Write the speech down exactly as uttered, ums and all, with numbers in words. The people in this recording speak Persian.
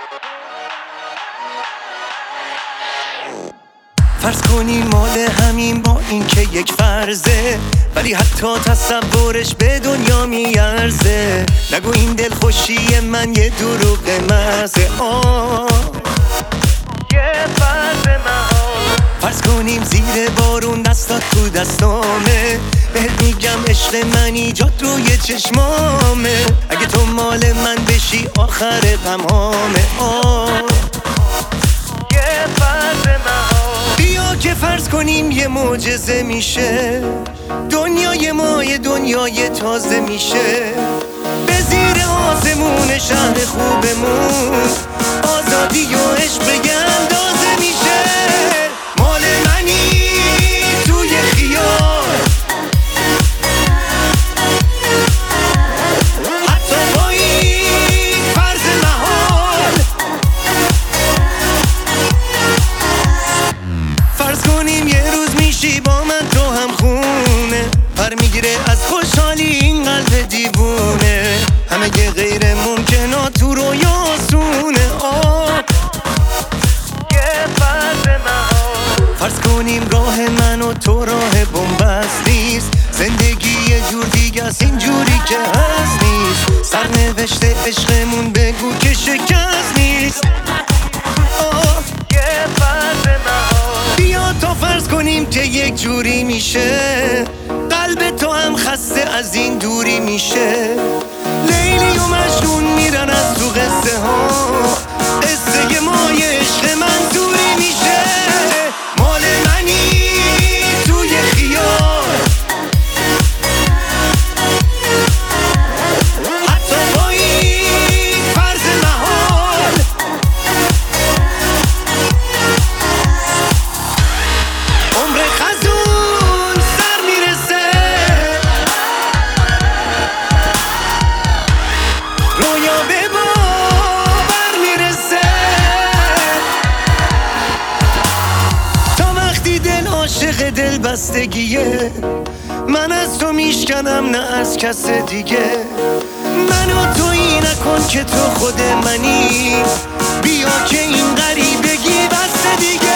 فرض کنیم مال همین با این که یک فرضه، ولی حتی تصورش به دنیا میارزه. نگو این دل خوشی من یه دروغ محضه. آه یه فرض محال. فرض کنیم زیر بارون دستات تو دستامه، بهت میگم عشق من ایجاد روی چشمامه. اگه تو مال من بشی آخر غمامه. آه یه فرض محال. بیا که فرض کنیم یه معجزه میشه، دنیای ما یه دنیای تازه میشه. به زیر آسمون شهر خوبمون آزادی و عشق یه اندازه میشه. مال منی توی خیال، حتی با این فرض محال. فرض کنیم یه روز میشی با من تو هم خونه، پر میگیره از خوشحالی این قلب دیوونه. همه یه غیر ممکنات تو رویا آسونه. آه یه فرض محال. فرض کنیم راه من و تو راه بنبست نیست، زندگی یه جور دیگه است اینجوری که هست نیست. سرنوشت عشقمون بگو که شکست نیست. آه یه فرض محال. بیا تا فرض کنیم که یک جوری میشه، قلب تو هم خسته از این دوری میشه. لیلی و مجنون میرن از تو قصه ها، قصه ما یه عشق منظوری میشه. مال منی توی خیال، حتی با این فرض محال. عمر خزون سر میرسه، رویا به باور میرسه. تا وقتی دل عاشق دل بستگیه، من از تو میشکنم نه از کس دیگه. منو تویی نکن که تو خود منی، بیا که این غریبگی بس دیگه.